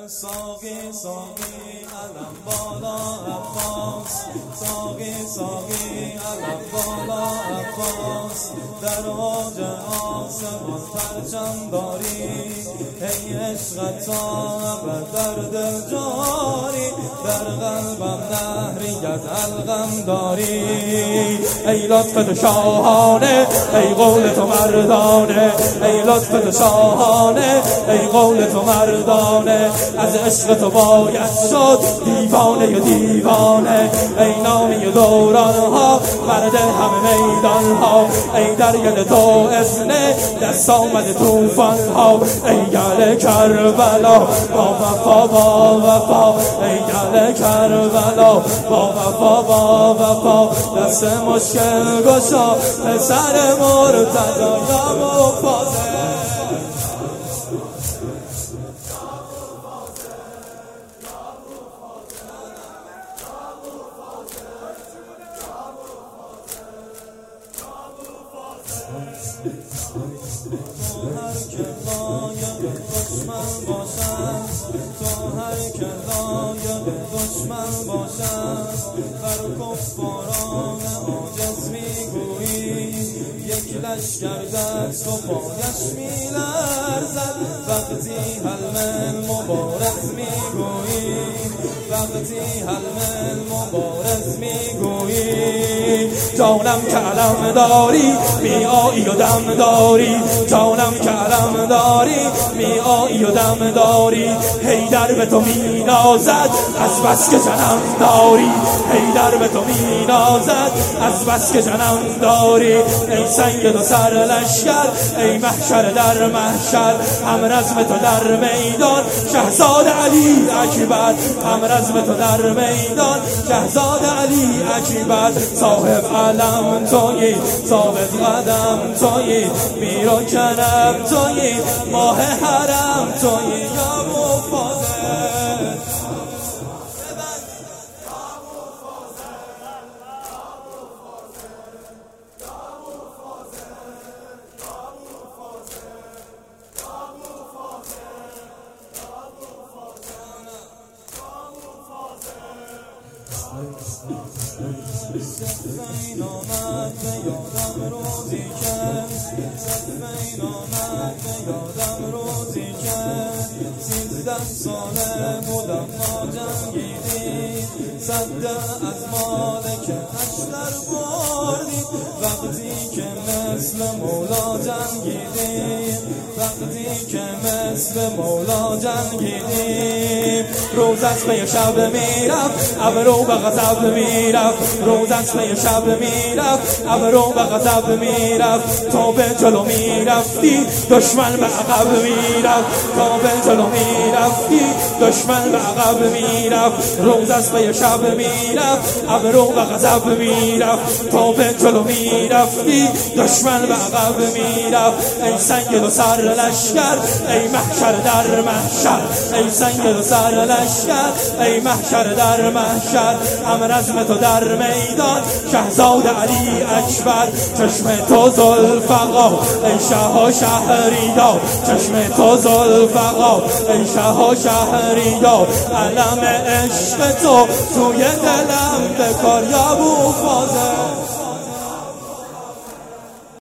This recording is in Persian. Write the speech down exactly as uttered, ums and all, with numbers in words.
ساقی ساقی علم بالا عباس، ساقی ساقی علم بالا عباس، در اوج آسمان پرچم داری، ای عشق تا در دل جاری، در قلبم نهری از الغم داری. ای لطف تو شاهانه، ای قول تو مردانه، ای لطف تو شاهانه، ای قول تو مردانه، از عشق تو باید شد دیوانه یا دیوانه. ای نامی دوران ها، مرد همه میدان ها، ای در گل تو اسنه دست آمد توفان ها، ای گل کربلا با وفا با وفا، ای گل کربلا با وفا با وفا، دست مشکل گشا پسر مرتضی یا مفاضل. تو هر که لایق دشمن باشد، تو هر که لایق دشمن باشد، بر کفاران عاجز میگویی، یک لشکر دست و پایش میلرزد، وقتی حلم مبارز میگویی، وقتی حلم مبارز میگویی. جانم که علم داری می آیی و دم داری، جانم که علم داری می آیی و دم داری، حیدر به تو می نازد از بس که جنم داری، حیدر به تو می نازد از بس که جنم داری. ای سید و سر لشکر، ای محشر در محشر، هم رزم تو در میدان شهزاد علی اکبر، هم رزم تو در میدان شهزاد علی اکبر. صاحب علم تویی، ثابت قدم تویی، میر و کرم تویی، ماه حرم تویی یا مفاضل. سفین آمد به یادم روزی که، سفین آمد به یادم روزی که، سیزده ساله بودم ما جنگیدی، صد از مالک اشتر بردی، وقتی که مثل مولا جنگیدی، وقتی که مثل مولا جنگیدی. روز از پی شب میرفت ابرو به غضب میرفت، روز از پی شب میرفت ابرو به غضب میرفت، تو به جلو میرفتی دشمن به عقب میرفت، تو به جلو میرفتی دشمن به عقب میرفت. روز از پی شب میرفت ابرو به غضب میرفت، تو به جلو میرفتی دشمن به عقب میرفت. ای سید و سر لشکر، ای محشر در محشر، ای سید و سر لشکر، ای محشر در محشر، هم رزم تو در میدان شهزاد علی اکبر. چشم تو ذوالفقار، ای شه و شهریار، چشم تو ذوالفقار، ای شه و شهریار، علم عشق تو توی دلم بکار یا مفاضل.